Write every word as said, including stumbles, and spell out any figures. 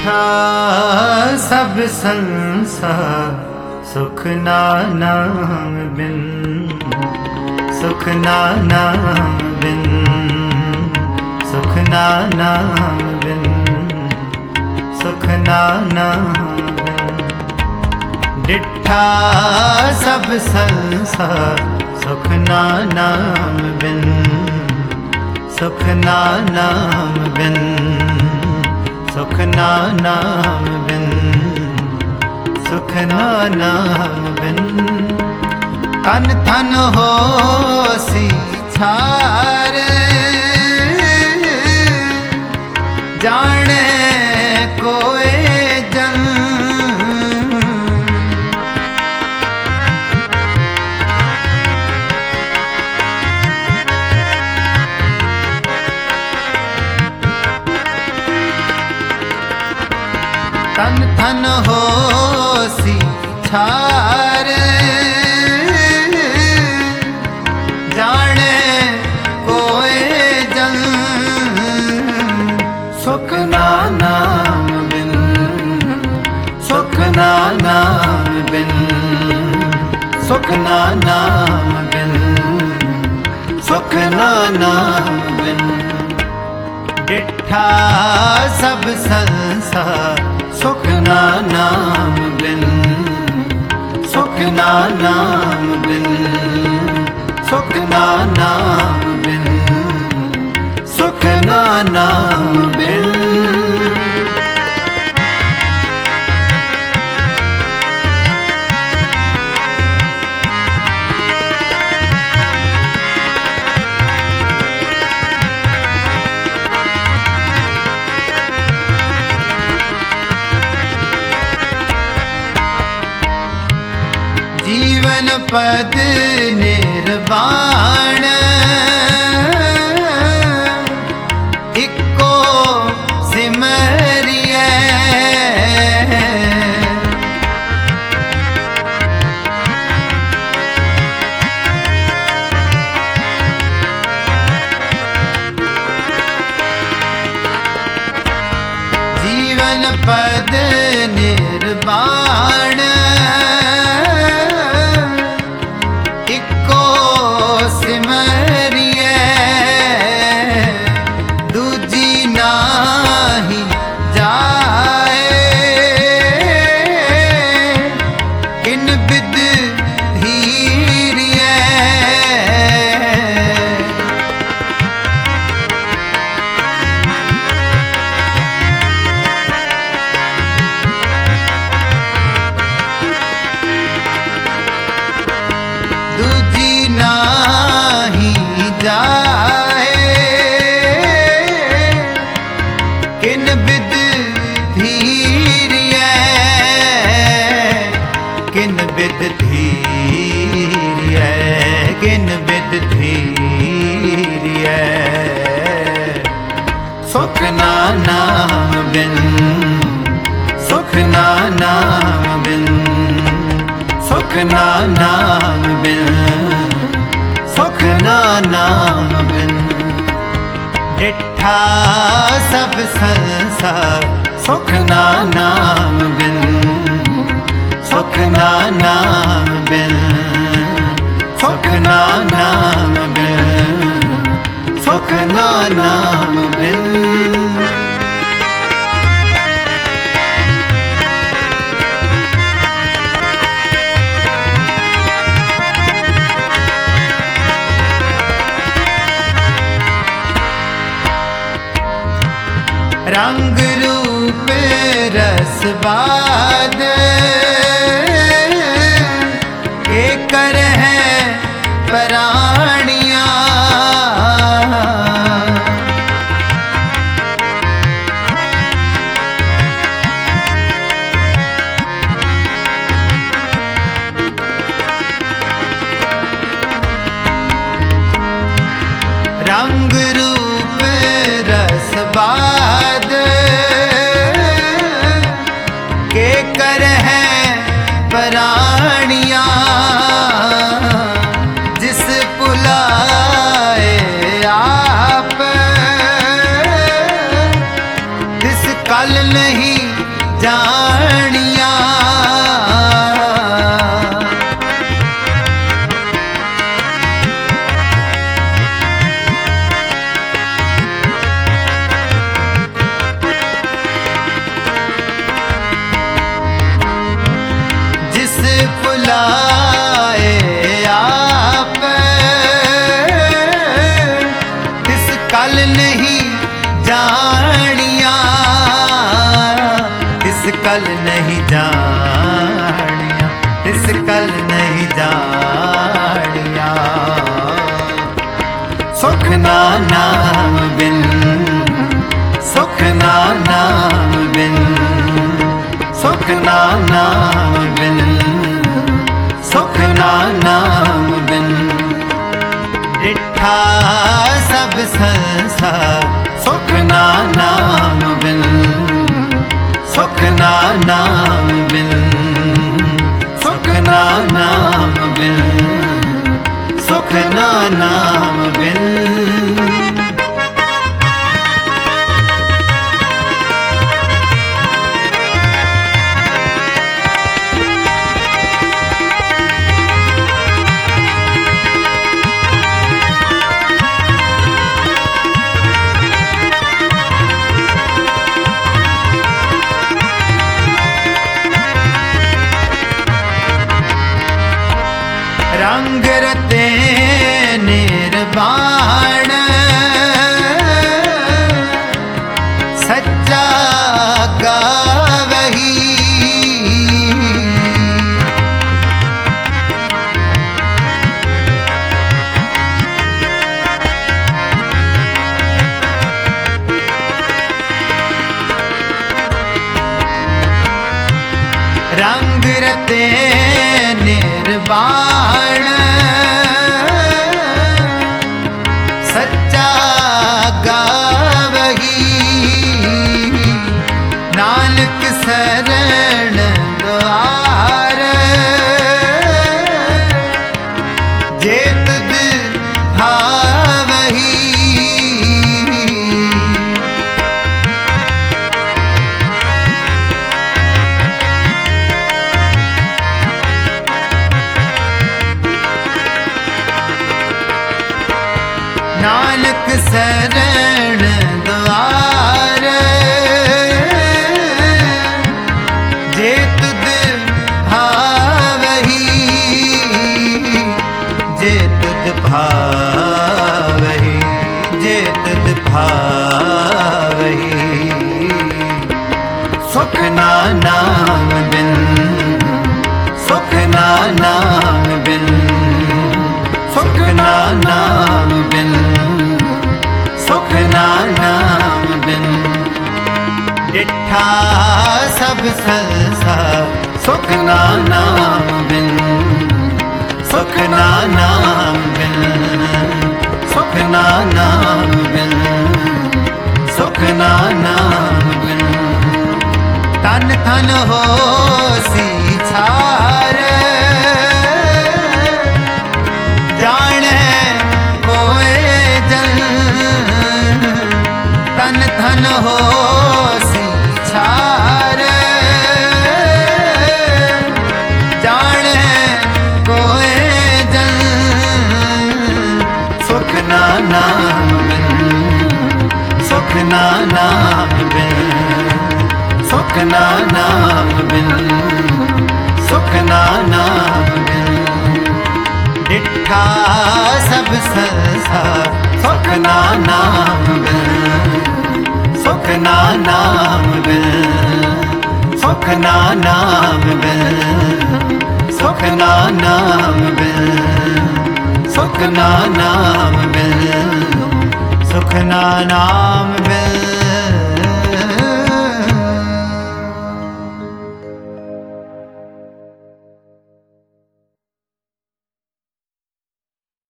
डिठा सब संसार सुख नाम बिन, सुख नाम बिन, सुख नाम बिन, सुख नाम बिन। डिठा सब संसार सुख नाम बिन, सुख नाम बिन, सुख नाम बिन, सुख नाम बिन। तन तन होसी छार जाने कोई जन, तन तन होसी छार जाने कोई जन। सुख नाम बिन, सुख नाम बिन, सुख नाम बिन, सुख नाम बिन। डिठा सब संसार सुख नाम बिन, सुख नाम बिन, सुख नाम बिन, सुख नाम बिन। जीवन पद निर्वाण इको सिमरिए, जीवन पद निर्वाण सिमरिए। दूजी नाही जाए किन बिद धीरिए, दूजी नाही जाए किन बिद धीरिए, किन बिद धीरिए, किन बिद धीरिए। सुख नाम बिन, सुख नाम बिन, सुख नाम बिन, सुख नाम बिन। डिठा सब संसार सुख नाम बिन, सुख नाम बिन, सुख नाम बिन, सुख नाम बिन। रंग रूप रसबाद एक है प्राणिया, रंग रूप रसबाद के कर है प्राणिया। जिस ना नाम बिन, सुख ना नाम बिन, सुख ना नाम बिन, सुख ना नाम बिन। डिठा सब संसार सुख ना नाम बिन, सुख ना नाम बिन, सुख ना नाम बिन, सुख ना नाम बिन। रंग रते निर्वाण सच्चा गावही, रंग रते निर्वाण सच्चा गावही, नानक शरण द्वार जे तुध भावही। नानक शरण द्वार जे तुध भावही, जे तुध भावही, जे तुध भावही। सुख ना नाम बिन, सुख ना नाम बिन, सुख ना नाम बिन, सुख ना नाम बिन। डिठा सब संसार सुख ना नाम बिन, सुख ना नाम बिन, सुख ना नाम बिन, सुख ना नाम बिन। तन तन होसी छार जाने कोए जन, तन तन होसी छार जाने कोए जन। सुख ना नाम बिन, सुख ना नाम बिन, सुख ना नाम बिन, सुख ना नाम बिन। डिठा सब संसार सुख ना नाम बिन, सुख ना नाम बिन, सुख ना नाम बिन, सुख ना नाम बिन, सुख ना नाम बिन, सुख ना नाम बिन।